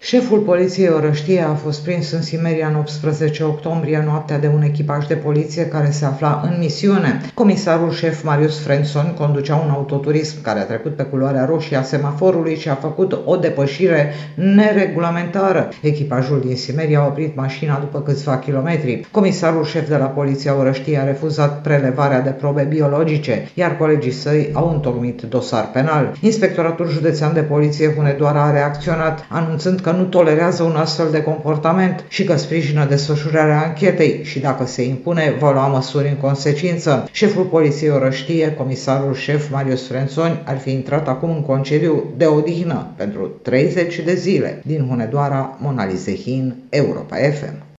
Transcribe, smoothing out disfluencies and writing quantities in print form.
Șeful poliției Orăștie a fost prins în Simeria în 18 octombrie noaptea de un echipaj de poliție care se afla în misiune. Comisarul șef Marius Frenzon conducea un autoturism care a trecut pe culoarea roșie a semaforului și a făcut o depășire neregulamentară. Echipajul din Simeria a oprit mașina după câțiva kilometri. Comisarul șef de la poliția Orăștie a refuzat prelevarea de probe biologice, iar colegii săi au întocmit dosar penal. Inspectoratul Județean de Poliție Hunedoara a reacționat, anunțând că nu tolerează un astfel de comportament și că sprijină desfășurarea anchetei și, dacă se impune, va lua măsuri în consecință. Șeful poliției Orăștie, comisarul șef Marius Frenzon, ar fi intrat acum în concediu de odihnă pentru 30 de zile. Din Hunedoara, Mona Lizehin, Europa FM.